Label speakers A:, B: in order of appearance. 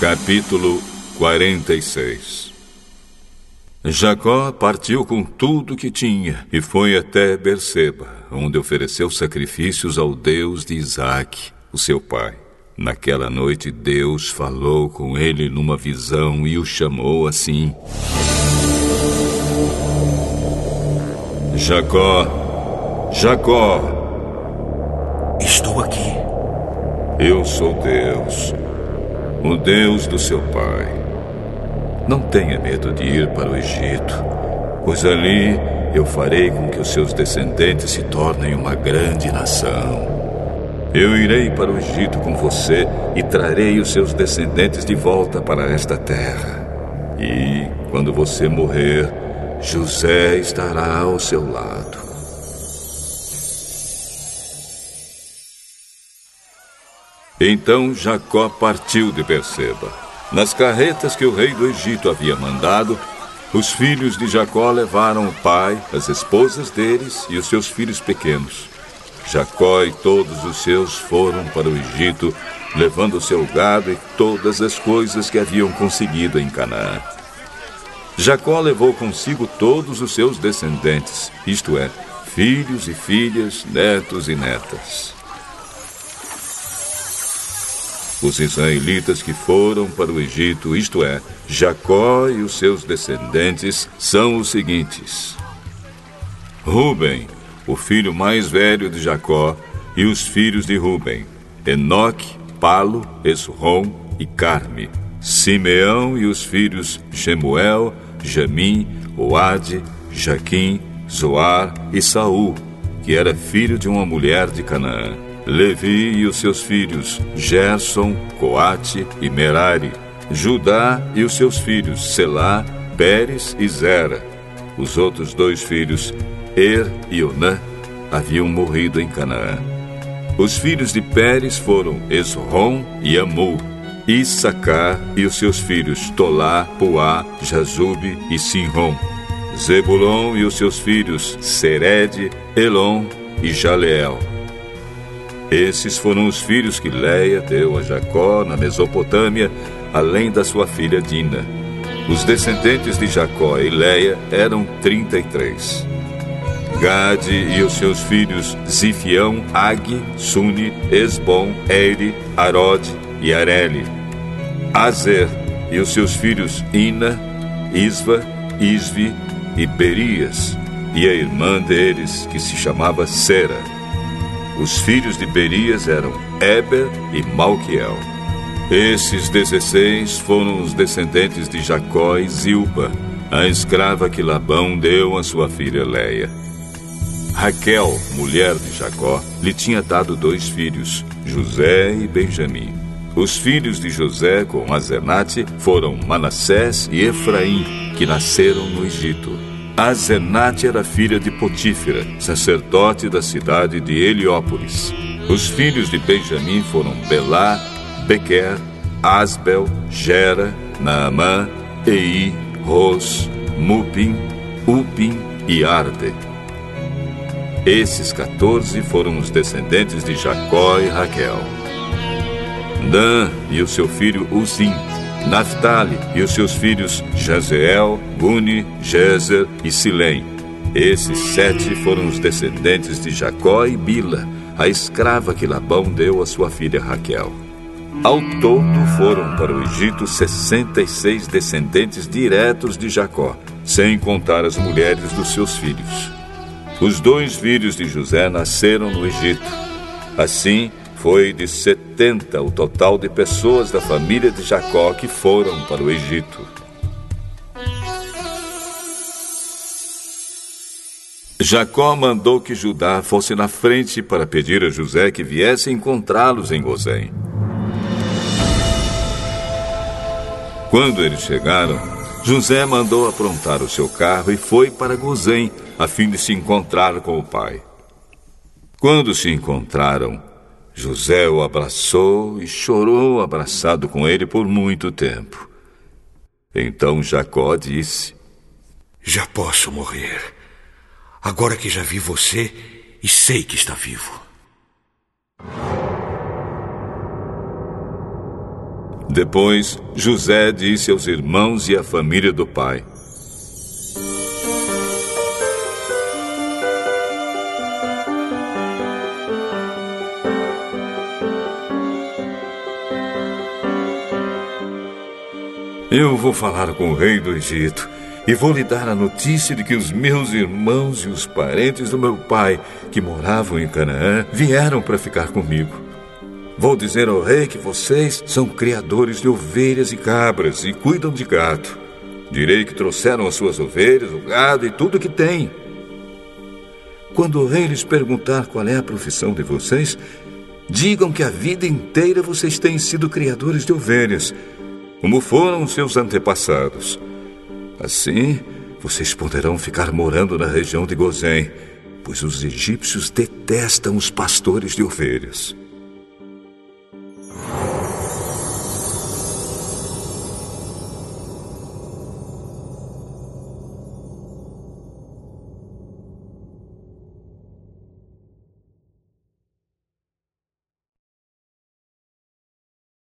A: Capítulo 46. Jacó partiu com tudo que tinha e foi até Berseba, onde ofereceu sacrifícios ao Deus de Isaque, o seu pai. Naquela noite Deus falou com ele numa visão e o chamou assim: Jacó, Jacó.
B: Estou aqui.
A: Eu sou Deus, o Deus do seu pai. Não tenha medo de ir para o Egito, pois ali eu farei com que os seus descendentes se tornem uma grande nação. Eu irei para o Egito com você e trarei os seus descendentes de volta para esta terra. E, quando você morrer, José estará ao seu lado. Então Jacó partiu de Berseba. Nas carretas que o rei do Egito havia mandado, os filhos de Jacó levaram o pai, as esposas deles e os seus filhos pequenos. Jacó e todos os seus foram para o Egito, levando o seu gado e todas as coisas que haviam conseguido em Canaã. Jacó levou consigo todos os seus descendentes, isto é, filhos e filhas, netos e netas. Os israelitas que foram para o Egito, isto é, Jacó e os seus descendentes, são os seguintes: Ruben, o filho mais velho de Jacó, e os filhos de Ruben: Enoque, Palo, Esrom e Carme. Simeão e os filhos Jemuel, Jamim, Oade, Jaquim, Zoar e Saul, que era filho de uma mulher de Canaã. Levi e os seus filhos Gerson, Coate e Merari. Judá e os seus filhos Selá, Pérez e Zera. Os outros dois filhos, Er e Onã, haviam morrido em Canaã. Os filhos de Pérez foram Esrom e Amul. Issacar e os seus filhos Tolá, Puá, Jazube e Sinrom. Zebulon e os seus filhos Sered, Elon e Jaleel. Esses foram os filhos que Leia deu a Jacó na Mesopotâmia, além da sua filha Dina. Os descendentes de Jacó e Leia eram 33. Gade e os seus filhos Zifião, Ag, Suni, Esbom, Eri, Arod e Areli. Azer e os seus filhos Ina, Isva, Isvi e Berias, e a irmã deles, que se chamava Sera. Os filhos de Berias eram Eber e Malquiel. Esses 16 foram os descendentes de Jacó e Zilpa, a escrava que Labão deu a sua filha Leia. Raquel, mulher de Jacó, lhe tinha dado 2 filhos, José e Benjamim. Os filhos de José com Azenate foram Manassés e Efraim, que nasceram no Egito. Azenate era filha de Potífera, sacerdote da cidade de Heliópolis. Os filhos de Benjamim foram Belá, Bequer, Asbel, Gera, Naamã, Ei, Ros, Mupim, Upim e Arde. Esses 14 foram os descendentes de Jacó e Raquel. Dan e o seu filho Uzim. Naftali e os seus filhos Jazeel, Guni, Jezer e Silém. Esses 7 foram os descendentes de Jacó e Bila, a escrava que Labão deu a sua filha Raquel. Ao todo foram para o Egito 66 descendentes diretos de Jacó, sem contar as mulheres dos seus filhos. Os 2 filhos de José nasceram no Egito. Assim, foi de 70 o total de pessoas da família de Jacó que foram para o Egito. Jacó mandou que Judá fosse na frente para pedir a José que viesse encontrá-los em Gozém. Quando eles chegaram, José mandou aprontar o seu carro e foi para Gozém, a fim de se encontrar com o pai. Quando se encontraram, José o abraçou e chorou abraçado com ele por muito tempo. Então Jacó disse:
B: Já posso morrer, agora que já vi você e sei que está vivo.
A: Depois, José disse aos irmãos e à família do pai: eu vou falar com o rei do Egito e vou lhe dar a notícia de que os meus irmãos e os parentes do meu pai, que moravam em Canaã, vieram para ficar comigo. Vou dizer ao rei que vocês são criadores de ovelhas e cabras e cuidam de gado. Direi que trouxeram as suas ovelhas, o gado e tudo que têm. Quando o rei lhes perguntar qual é a profissão de vocês, digam que a vida inteira vocês têm sido criadores de ovelhas, como foram os seus antepassados. Assim, vocês poderão ficar morando na região de Gozém, pois os egípcios detestam os pastores de ovelhas.